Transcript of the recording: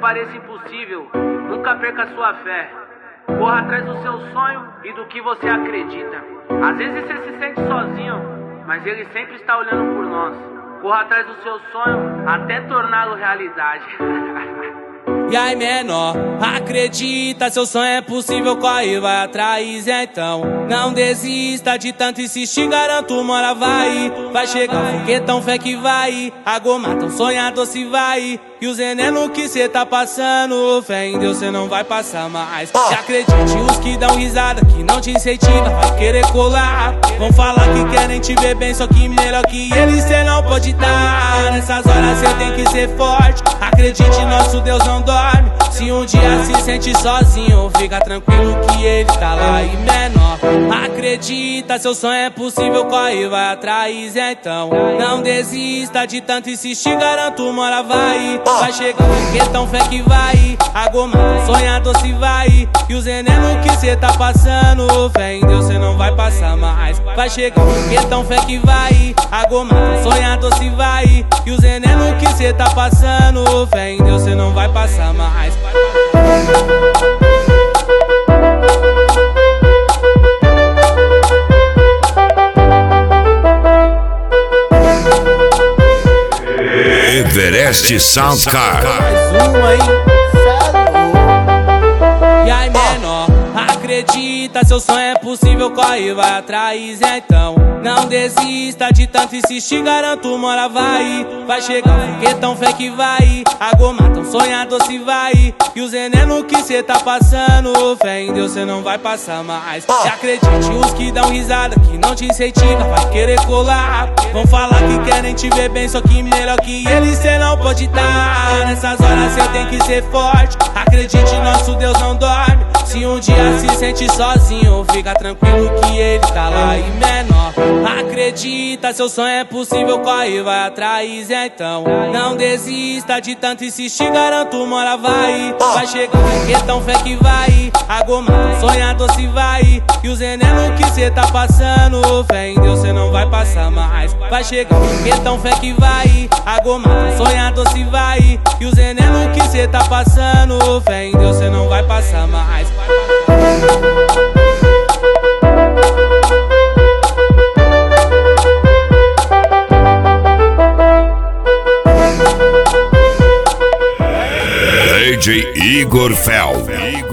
pareça impossível, nunca perca sua fé. Corra atrás do seu sonho e do que você acredita. Às vezes você se sente sozinho, mas ele sempre está olhando por nós. Corra atrás do seu sonho até torná-lo realidade. E aí, menor, acredita, seu sonho é possível, corre, vai atrás, então não desista de tanto insistir, garanto uma hora vai chegar o foguetão, fé que vai, a goma tão sonhador se vai, e o veneno que cê tá passando, fé em Deus cê não vai passar mais. E acredite, os que dão risada, que não te incentiva, vai querer colar, vão falar que querem te ver bem, só que melhor que eles cê não pode dar. Nessas horas cê tem que ser forte, acredite, nosso Deus não dorme. Se um dia se sente sozinho, fica tranquilo que ele tá lá. E menor, acredita, seu sonho é possível, corre, vai atrás, então não desista de tanto insistir, garanto uma hora vai chegar o foguetão, fé que vai, a goma sonhador se vai, e os veneno que cê tá passando, fé em Deus cê não vai passar mais. Vai chegar o foguetão, fé que vai, a goma sonhador se vai, e os veneno que cê tá passando, fé em Deus cê não vai passar mais. Everest Soundcard. Mais uma, hein? E aí, menor, acredita, seu sonho é possível, corre, vai atrás, então não desista de tanto insistir, garanto uma hora vai chegar o foguetão, fé que vai, a goma tão sonhador se vai, e os veneno que cê tá passando, fé em Deus cê não vai passar mais. E acredite, os que dão risada, que não te incentiva, vai querer colar, vão falar que querem te ver bem, só que melhor que eles cê não pode dar. Nessas horas cê tem que ser forte, acredite, nosso Deus não dorme. Se um dia se sente sozinho, fica tranquilo que ele tá lá. E menor, acredita, seu sonho é possível, corre, vai atrás, então não desista de tanto insistir, garanto uma hora vai chegar o foguetão, fé que vai, a goma sonhador se vai, e os veneno que cê tá passando, fé em Deus cê não vai passar mais. Vai chegar o foguetão, fé que vai, a goma sonhador se vai, e os veneno que cê tá passando, fé em Deus cê não vai passar mais. DJ Igor Fel.